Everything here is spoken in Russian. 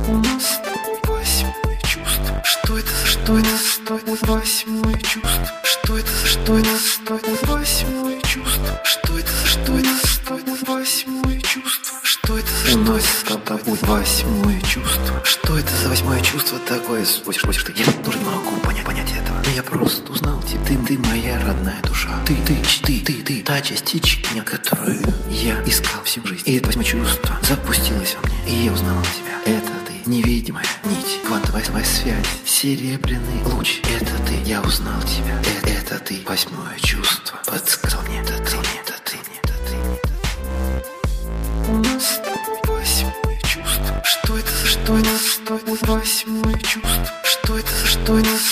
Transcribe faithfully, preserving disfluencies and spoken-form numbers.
Восьмое чувство. Что это за что это за восьмое чувство? Что это за что это за восьмое чувство? Что это за что это за восьмое чувство? Что это за что это за восьмое чувство? Что это за восьмое чувство такое? Спросишь, спросишь ты, я тоже не могу понять, понять этого. Но я просто узнал тебя. Ты, ты моя родная душа. Ты, ты, ты, ты, ты, та частичка меня, которую я искал всю жизнь. И это восьмое чувство запустилось во мне, и я узнал тебя. Это ты, невидимая нить, квантовая связь, серебряный луч. Это ты, я узнал тебя. Это, это ты, восьмое чувство. Подсказал мне, это ты, это ты, это ты, это ты. Восьмое чувство. Что это за что это за восьмое чувство? Что это за что это